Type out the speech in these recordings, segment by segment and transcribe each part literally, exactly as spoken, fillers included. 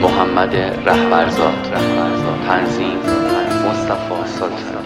محمد رهبرزاد. تنظیم مصطفی سلطان.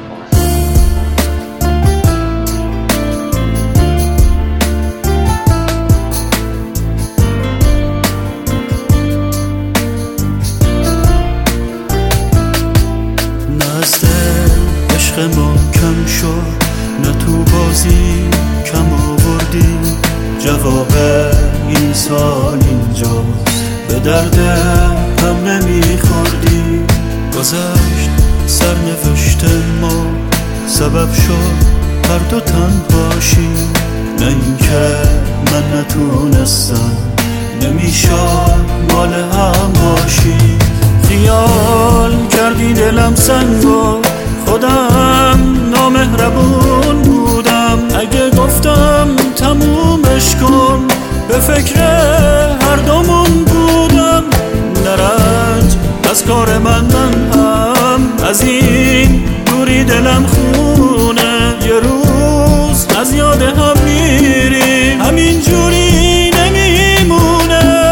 نزد عشق ما کم شد، نه تو بازی کم آوردی. جواب این سال اینجاست، به درد هم نمیخوردی. گذشت سرنوشت ما، سبب شد هر دو تنهاشی. نه اینکه من نتونستم، نمیشد مال هم باشی. خیال کردی دلم سنگ و خودم نامهربون بودم. اگه گفتم تمومش کن، به فکر هر دومون بودم. نرنج از کار من، من هم از این دوری دلم خونه. یه روز از یاد هم میریم، همین جوری نمیمونه.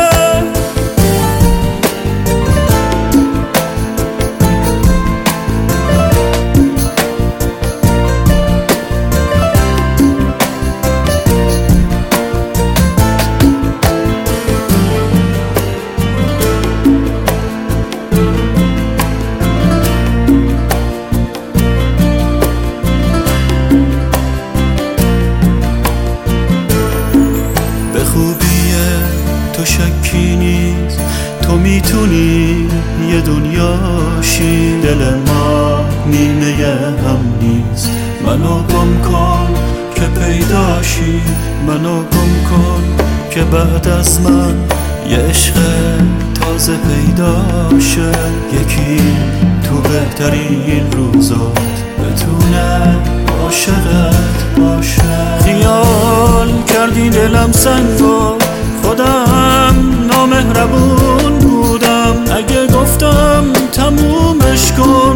تو شکی نیست، تو میتونی یه دنیاشی. دل ما نیمه هم نیست، منو گم کن که پیداشی. منو گم کن که بعد از من یه عشق تازه پیداشه. یکی تو بهترین روزات بتونه عاشقت باشه. خیال کردی دلم سنگ و خودم نامهربون بودم. اگه گفتم تمومش کن،